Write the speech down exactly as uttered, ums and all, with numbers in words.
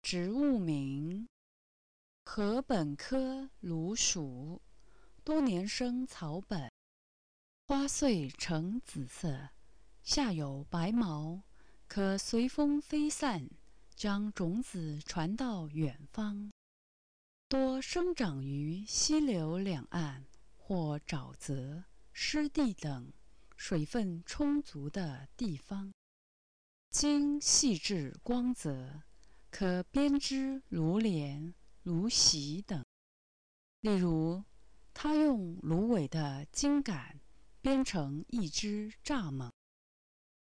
植物名：禾本科芦属，多年生草本，花穗呈紫色，下有白毛，可随风飞散，将种子传到远方。多生长于溪流两岸或沼泽、湿地等水分充足的地方。茎细致光泽，可编织芦帘、芦席等。例如，他用芦苇的茎秆编成一只蚱蜢。